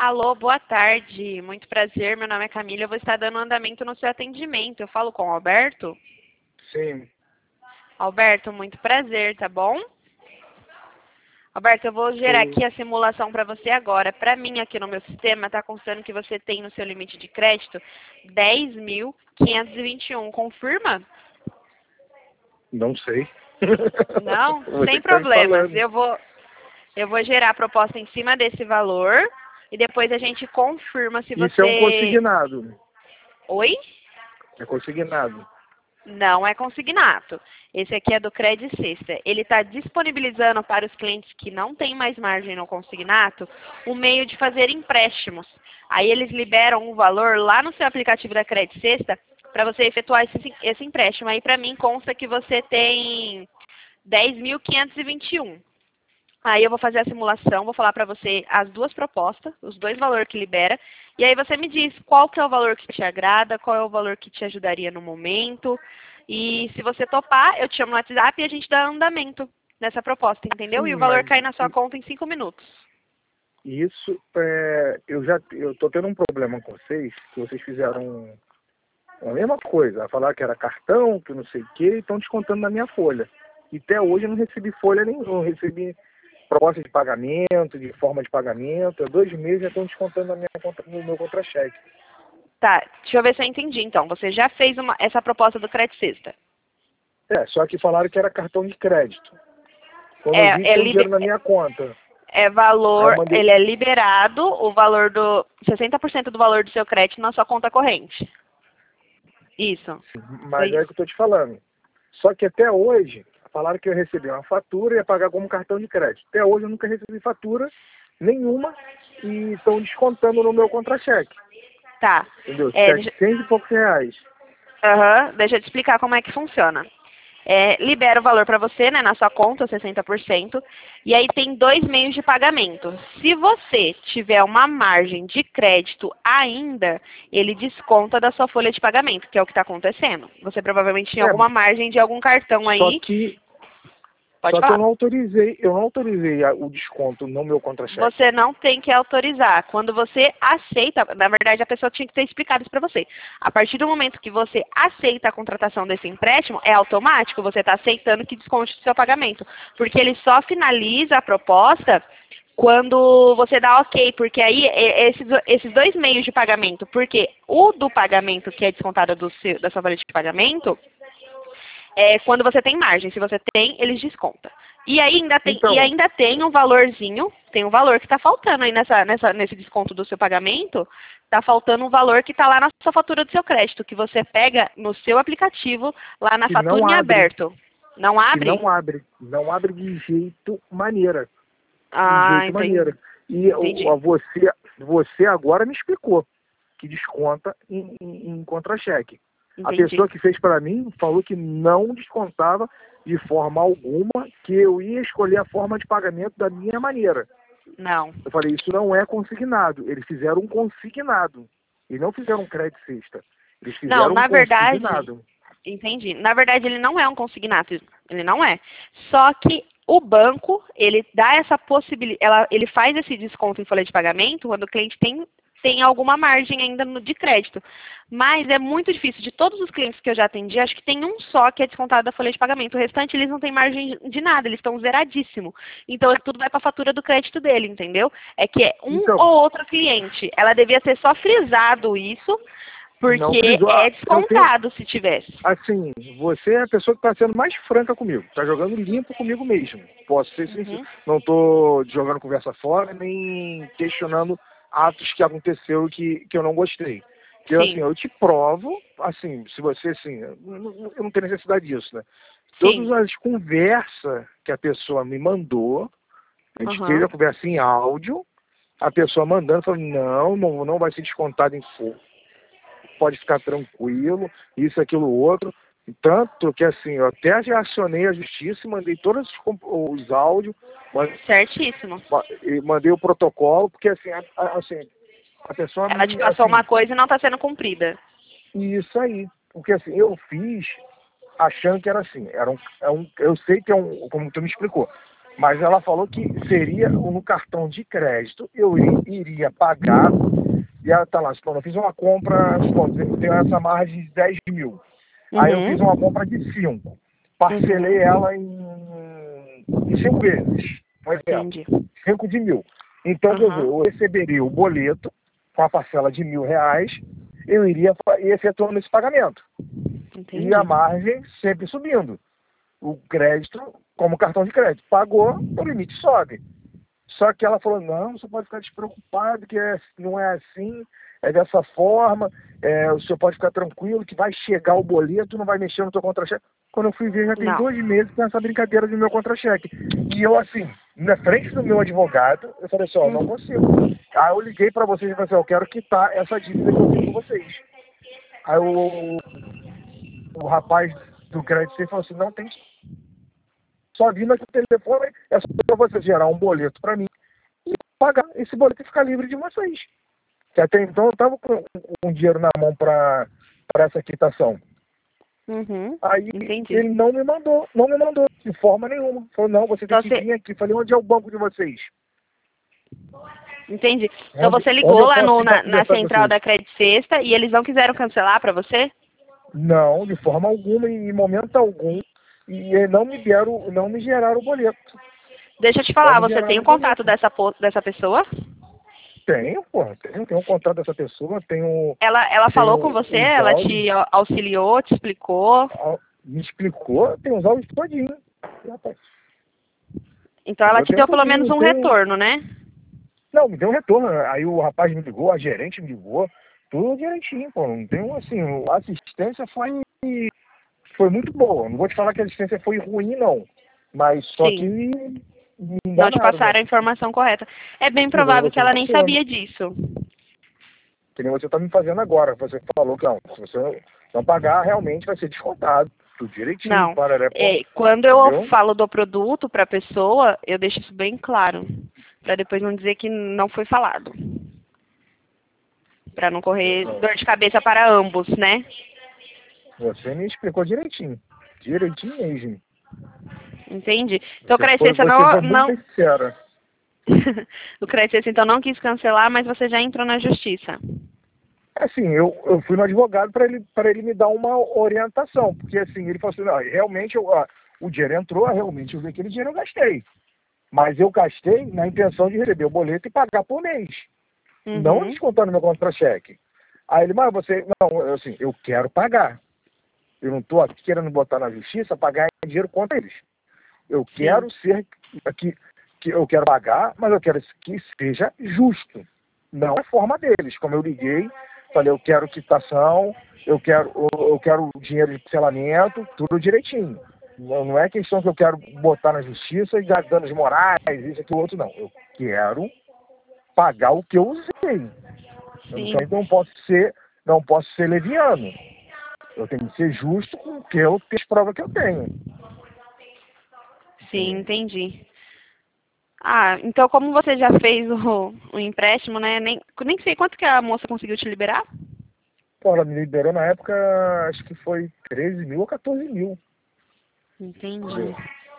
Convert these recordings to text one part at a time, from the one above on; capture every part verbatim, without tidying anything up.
Alô, boa tarde. Muito prazer, meu nome é Camila. Eu vou estar dando andamento no seu atendimento. Eu falo com o Alberto? Sim. Alberto, muito prazer, tá bom? Alberto, eu vou gerar Sim. aqui a simulação para você agora. Para mim, aqui no meu sistema, está constando que você tem no seu limite de crédito dez mil quinhentos e vinte e um. Confirma? Não sei. Não? Você Sem que tá me problemas. falando. Eu vou, eu vou gerar a proposta em cima desse valor e depois a gente confirma se Isso é um você... consignado. Oi? É consignado. Não é consignato. Esse aqui é do Credit Sexta. Ele está disponibilizando para os clientes que não têm mais margem no consignato o meio de fazer empréstimos. Aí eles liberam um valor lá no seu aplicativo da Credit Sexta para você efetuar esse, esse empréstimo. Aí para mim consta que você tem dez mil quinhentos e vinte e um. Aí eu vou fazer a simulação, vou falar para você as duas propostas, os dois valores que libera, e aí você me diz qual que é o valor que te agrada, qual é o valor que te ajudaria no momento, e se você topar, eu te chamo no WhatsApp e a gente dá andamento nessa proposta, entendeu? Sim, E o valor mas cai na sua conta em cinco minutos. isso é. Eu já eu tô tendo um problema com vocês, que vocês fizeram a mesma coisa. Falar que era cartão, que não sei o quê, e estão descontando na minha folha. E até hoje eu não recebi folha nenhuma, não recebi proposta de pagamento, de forma de pagamento. Há dois meses já estão descontando na minha conta, no meu contra-cheque. Tá, deixa eu ver se eu entendi então. Você já fez uma, essa proposta do Credit Sexta? É, só que falaram que era cartão de crédito. Quando eu vi, É, é, tinha um liber, dinheiro na minha conta. é Aí eu valor, mandei. ele é liberado, o valor do, sessenta por cento do valor do seu crédito na sua conta corrente. Isso. Foi Mas é o isso. que eu tô te falando. Só que até hoje, falaram que eu ia receber uma fatura e ia pagar como cartão de crédito. Até hoje eu nunca recebi fatura nenhuma e estão descontando no meu contra-cheque. Tá. Entendeu? É, deixa, setecentos e poucos reais. aham, deixa eu te explicar como é que funciona. É, libera o valor para você, né, na sua conta, sessenta por cento, e aí tem dois meios de pagamento. Se você tiver uma margem de crédito ainda, ele desconta da sua folha de pagamento, que é o que está acontecendo. Você provavelmente tinha É, alguma margem de algum cartão só aí. que, Pode só que eu falar. não autorizei, eu não autorizei a- o desconto no meu contra-cheque. Você não tem que autorizar. Quando você aceita, na verdade a pessoa tinha que ter explicado isso para você. A partir do momento que você aceita a contratação desse empréstimo, é automático, você está aceitando que desconte o seu pagamento. Porque ele só finaliza a proposta quando você dá ok, porque aí esses, esses dois meios de pagamento, porque o do pagamento que é descontado do seu, da sua folha de pagamento, é quando você tem margem. Se você tem, eles descontam. E aí ainda tem, e Então, ainda tem um valorzinho, tem um valor que está faltando aí nessa, nessa, nesse desconto do seu pagamento, está faltando um valor que está lá na sua fatura do seu crédito, que você pega no seu aplicativo, lá na que fatura não em abre, aberto. Não que abre? não abre, não abre de jeito maneira. De Ah, jeito entendi. maneira. E o, a Entendi. você, você agora me explicou que desconta em, em, em contra-cheque. A Entendi. pessoa que fez para mim falou que não descontava de forma alguma, que eu ia escolher a forma de pagamento da minha maneira. Não. Eu falei, isso não é consignado. Eles fizeram um consignado. E não fizeram um crédito sexta. Eles Não, fizeram um na verdade, consignado. entendi. Na verdade, ele não é um consignato, ele não é. Só que o banco, ele dá essa possibilidade, ele faz esse desconto em folha de pagamento quando o cliente tem, tem alguma margem ainda no, de crédito. Mas é muito difícil. De todos os clientes que eu já atendi, acho que tem um só que é descontado da folha de pagamento. O restante, eles não têm margem de nada, eles estão zeradíssimo. Então, tudo vai para a fatura do crédito dele, entendeu? É que é um Então, ou outro cliente. Ela devia ter só frisado isso, não porque frisou. é Ah, eu tenho, descontado se tivesse. assim, você é a pessoa que está sendo mais franca comigo. Está jogando limpo comigo mesmo. Posso ser sincero. Uhum. Não estou jogando conversa fora, nem questionando atos que aconteceu que, que eu não gostei. Que eu, assim, Sim, eu te provo, assim, se você, assim, eu não, eu não tenho necessidade disso, né? sim. Todas as conversas que a pessoa me mandou, a gente teve Aham. a conversa em áudio, a pessoa mandando, falando, não, não, não vai ser descontado em fogo, pode ficar tranquilo, isso, aquilo, outro. Tanto que, assim, eu até já acionei a justiça e mandei todos os, comp- os áudios, ma- Certíssimo. ma- e mandei o protocolo, porque, assim, a, a- assim, a pessoa, Ela te me, passou uma assim, coisa e não está sendo cumprida. isso aí. Porque, assim, eu fiz achando que era assim. Era um, é um, eu sei que é um, como tu me explicou, Mas ela falou que seria no cartão de crédito, eu iria pagar, e ela tá lá, eu fiz uma compra, eu tenho essa margem de dez mil. Uhum. Aí eu fiz uma compra de cinco. Parcelei Uhum. ela em, em cinco vezes. Um exemplo. Entendi. cinco de mil. Então, quer dizer, Uhum. eu receberia o boleto com a parcela de mil reais, eu iria ir efetuando esse pagamento. Entendi. E a margem sempre subindo. O crédito, como cartão de crédito, pagou, o limite sobe. Só que ela falou, não, você pode ficar despreocupado, que é, não é assim, é dessa forma, é, o senhor pode ficar tranquilo, que vai chegar o boleto, não vai mexer no seu contra-cheque. Quando eu fui ver, já tem Não. dois meses com essa brincadeira do meu contra-cheque. E eu, assim, na frente do meu advogado, eu falei assim, ó, não consigo. Aí eu liguei para vocês e falei assim, ó, eu quero quitar essa dívida que eu tenho com vocês. Aí o, o rapaz do crédito falou assim, não tem só vindo aqui no telefone, é só você gerar um boleto para mim e pagar esse boleto e ficar livre de vocês. Que até então eu estava com, com dinheiro na mão para essa quitação. Uhum. Aí Entendi. ele não me mandou, não me mandou de forma nenhuma. Falou, não, você tem Então, que você... vir aqui. Falei, onde é o banco de vocês? Entendi. Então Onde, você onde ligou eu lá posso no, ir para na, na conversar com central vocês? da Credit Sexta e eles não quiseram cancelar para você? Não, de forma alguma, em momento algum. E eh, não me deram, não me geraram o boleto. Deixa eu te Não falar, me você tem geraram o o contato boleto. dessa, po- dessa pessoa? Tenho, porra, tenho, tenho um contato dessa pessoa, tenho, Ela, ela falou com tenho você? os Ela áudios, te au- auxiliou, te explicou? au- me explicou, tem os áudios todinho. Rapaz, Então ela eu te tenho deu pelo tudinho, menos não um tenho. retorno, né? Não, me deu um retorno. Aí o rapaz me ligou, a gerente me ligou, tudo direitinho, pô. Não tem um assim, a assistência foi, foi muito boa. Não vou te falar que a assistência foi ruim, não. Mas só que Sim. me Não te enganaram, né? passaram a informação correta. É bem Que nem provável que você me ela nem passou, sabia disso. que nem você está me fazendo agora. Você falou que não, se você não pagar, realmente vai ser descontado. Tudo direitinho, Não. para É, quando eu entendeu? falo do produto para a pessoa, eu deixo isso bem claro. Para depois não dizer que não foi falado. Para não correr dor de cabeça para ambos, né? Você me explicou direitinho. Direitinho mesmo. Entende? Então o Você foi, Crescência você não, foi muito não... sincera. o Crescência então não quis cancelar, mas você já entrou na justiça. Assim, eu, eu fui no advogado para ele, para ele me dar uma orientação. Porque assim, ele falou assim, não, realmente eu, ah, o dinheiro entrou, realmente eu vi aquele dinheiro eu gastei. Mas eu gastei na intenção de receber o boleto e pagar por mês. Não Uhum. descontando meu contra-cheque. Aí ele, mas você, não, eu, assim, eu quero pagar. Eu não estou aqui querendo botar na justiça, pagar dinheiro contra eles. Eu Sim. quero ser, que, que eu quero pagar, mas eu quero que seja justo. Não é forma deles. Como eu liguei, falei, eu quero quitação, eu quero, eu, eu quero dinheiro de parcelamento, tudo direitinho. Não, não é questão que eu quero botar na justiça e dar danos morais, isso, aquilo, outro, não. Eu quero pagar o que eu usei. Sim. Então, não posso ser, não posso ser leviano. Eu tenho que ser justo com o que eu tenho, as provas que eu tenho. Sim, entendi. Ah, então como você já fez o, o empréstimo, né? Nem, nem sei quanto que a moça conseguiu te liberar? Pô, ela me liberou na época, acho que foi treze mil ou quatorze mil. Entendi.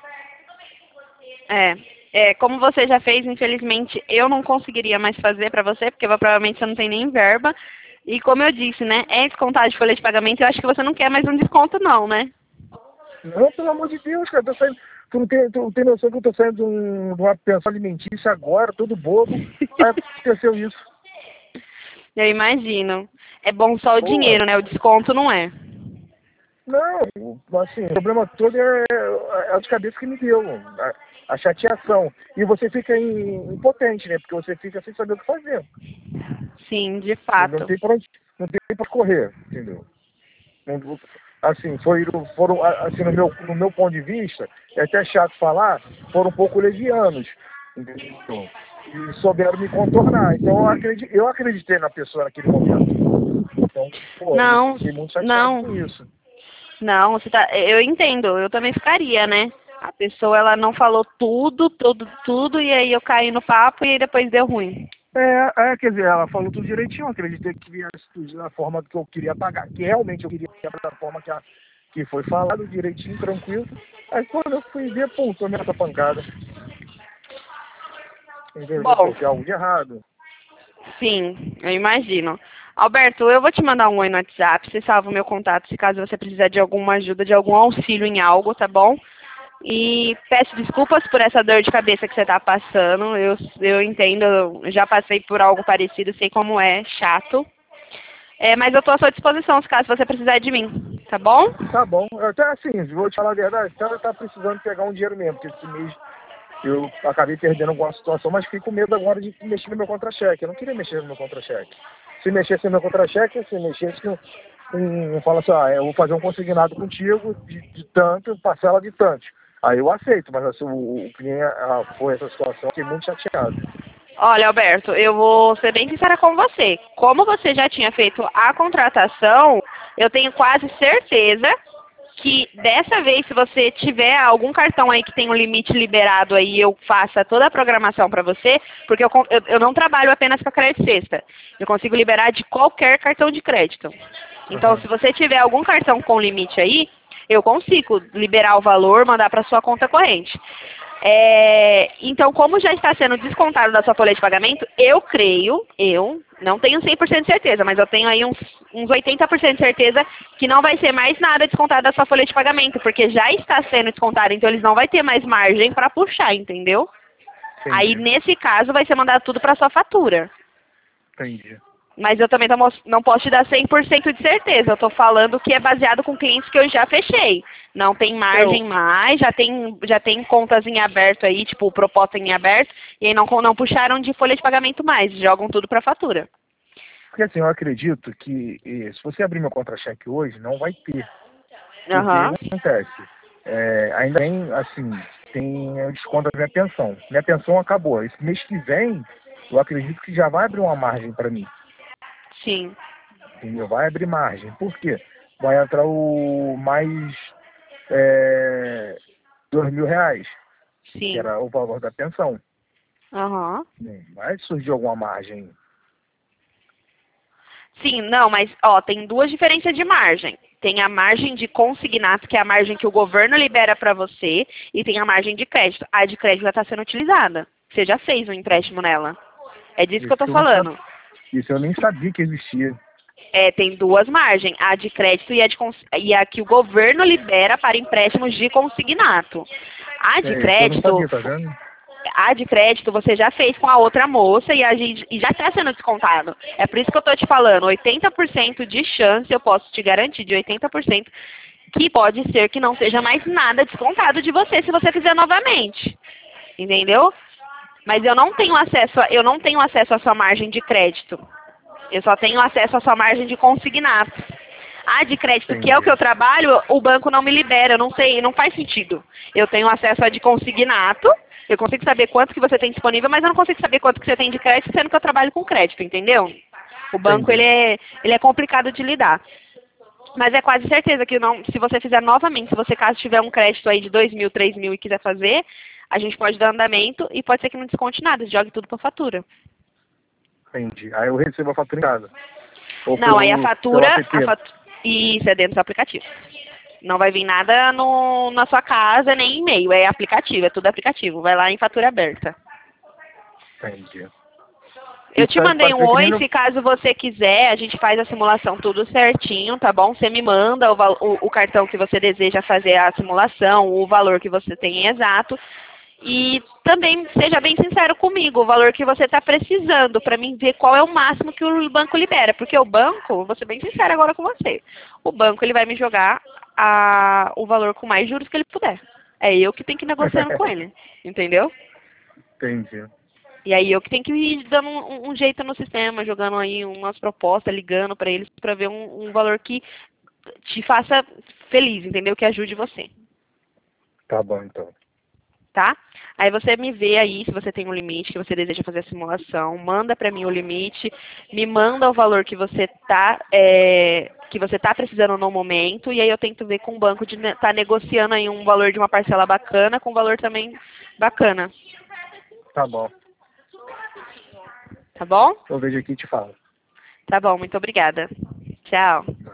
É, é, como você já fez, infelizmente, eu não conseguiria mais fazer para você, porque provavelmente você não tem nem verba. E como eu disse, né, é descontado de folha de pagamento, eu acho que você não quer mais um desconto não, né? Não, pelo amor de Deus, cara, tô saindo, tu não tem, tu não tem noção que eu tô saindo de, um, de uma pensão alimentícia agora, todo bobo, aí aconteceu isso. Eu imagino. É bom só o Pô, dinheiro, né? O desconto não é. não, assim, o problema todo é, é a de cabeça que me deu, a, a chateação. E você fica in, impotente, né, porque você fica sem saber o que fazer. Sim, de Não fato. tem pra onde, não tem pra correr, entendeu? Não- Assim, foi, foram, assim, no meu, no meu ponto de vista, é até chato falar, foram um pouco levianos, entendeu? E souberam me contornar. Então, eu acreditei, eu acreditei na pessoa naquele momento. Então, pô, eu Não, fiquei muito chateado não, com isso. não, você tá, eu entendo, eu também ficaria, né? A pessoa, ela não falou tudo, tudo, tudo, e aí eu caí no papo e aí depois deu ruim. É, é, quer dizer, ela falou tudo direitinho, eu acreditei que viesse tudo da forma que eu queria pagar, que realmente eu queria da forma que, a, que foi falado direitinho, tranquilo. Aí quando eu fui ver, pum, tomei essa pancada. Entendeu? Bom, Tem algo de errado. sim, eu imagino. Alberto, eu vou te mandar um oi no WhatsApp, você salva o meu contato se caso você precisar de alguma ajuda, de algum auxílio em algo, tá bom? E peço desculpas por essa dor de cabeça que você está passando. Eu, eu entendo, eu já passei por algo parecido, sei como é, chato. É, mas eu estou à sua disposição se caso você precisar de mim, tá bom? Tá bom. Eu até assim, vou te falar a verdade, ela tá precisando pegar um dinheiro mesmo, porque esse mês eu acabei perdendo alguma situação, mas fiquei com medo agora de mexer no meu contra-cheque. Eu não queria mexer no meu contra-cheque. Se mexesse no meu contra-cheque, se mexesse com, com fala assim, ah, eu vou fazer um consignado contigo de, de tanto, parcela de tanto. Aí eu aceito, mas assim, o, o cliente ah, foi essa situação, fiquei muito chateado. Olha, Alberto, eu vou ser bem sincera com você. Como você já tinha feito a contratação, eu tenho quase certeza que dessa vez, se você tiver algum cartão aí que tem um limite liberado aí, eu faça toda a programação para você, porque eu, eu, eu não trabalho apenas com a Crédito Sexta. Eu consigo liberar de qualquer cartão de crédito. Então, Uhum. se você tiver algum cartão com limite aí, eu consigo liberar o valor, mandar para sua conta corrente. É, então, como já está sendo descontado da sua folha de pagamento, eu creio, eu não tenho cem por cento de certeza, mas eu tenho aí uns, uns oitenta por cento de certeza que não vai ser mais nada descontado da sua folha de pagamento, porque já está sendo descontado, então eles não vão ter mais margem para puxar, entendeu? Aí, Entendi, nesse caso, vai ser mandado tudo para sua fatura. entendi. Mas eu também não não posso te dar cem por cento de certeza. Eu estou falando que é baseado com clientes que eu já fechei. Não tem margem Eu, mais, já tem, já tem contas em aberto aí, tipo, proposta em aberto, e aí não, não puxaram de folha de pagamento mais, jogam tudo para fatura. porque assim, eu acredito que eh, se você abrir meu contra-cheque hoje, não vai ter. Porque Aham. o que acontece? É, ainda tem, assim, tem o desconto da minha pensão. Minha pensão acabou. Esse mês que vem, eu acredito que já vai abrir uma margem para mim. Sim, Entendeu? Vai abrir margem. Por quê? Vai entrar o mais é, dois mil reais, que sim. era o valor da pensão. Aham. Sim, vai surgir alguma margem. Sim, não, mas ó, tem duas diferenças de margem. Tem a margem de consignato, que é a margem que o governo libera para você, e tem a margem de crédito. A de crédito já está sendo utilizada. Você já fez um empréstimo nela. É disso que eu Isso estou que eu não sabia. falando. Isso eu nem sabia que existia. É, tem duas margens, a de crédito e a, de, cons- e a que o governo libera para empréstimos de consignato. A de É isso, eu não crédito, sabia, tá vendo? a de crédito você já fez com a outra moça e, a gente, e já está sendo descontado. É por isso que eu estou te falando, oitenta por cento de chance, eu posso te garantir de oitenta por cento, que pode ser que não seja mais nada descontado de você se você fizer novamente. Entendeu? Mas eu não tenho acesso, a, eu não tenho acesso à sua margem de crédito. Eu só tenho acesso à sua margem de consignato. A de crédito, que é o que Entendi. eu trabalho, o banco não me libera, eu não sei, não faz sentido. Eu tenho acesso a de consignato, eu consigo saber quanto que você tem disponível, mas eu não consigo saber quanto que você tem de crédito, sendo que eu trabalho com crédito, entendeu? O banco, ele Entendi. é, ele é complicado de lidar. Mas é quase certeza que não, se você fizer novamente, se você caso tiver um crédito aí de dois mil, três mil e quiser fazer, a gente pode dar andamento e pode ser que não desconte nada, jogue tudo para fatura. Entendi. Aí eu recebo a fatura em casa. Ou Não, aí a pelo, pelo fatura, a app. fatu... isso é dentro do aplicativo. Não vai vir nada no, na sua casa, nem e-mail, é aplicativo, é tudo aplicativo. Vai lá em fatura aberta. Entendi. Eu Isso te aí mandei pode um ser que nem oi, no... se caso você quiser, a gente faz a simulação tudo certinho, tá bom? Você me manda o, val- o, o cartão que você deseja fazer a simulação, o valor que você tem exato. E também seja bem sincero comigo, o valor que você está precisando, para mim ver qual é o máximo que o banco libera. Porque o banco, vou ser bem sincera agora com você, o banco ele vai me jogar a, o valor com mais juros que ele puder. É eu que tenho que ir negociando com ele, entendeu? Entendi. E aí eu que tenho que ir dando um, um jeito no sistema, jogando aí umas propostas, ligando para eles para ver um, um valor que te faça feliz, entendeu? Que ajude você, Tá bom, então. tá? Aí você me vê aí se você tem um limite, que você deseja fazer a simulação, manda para mim o limite, me manda o valor que você tá é, que você tá precisando no momento, e aí eu tento ver com o banco de estar tá negociando aí um valor de uma parcela bacana com um valor também bacana, Tá bom. tá bom? Eu vejo aqui e te falo. Tá bom, muito obrigada. Tchau.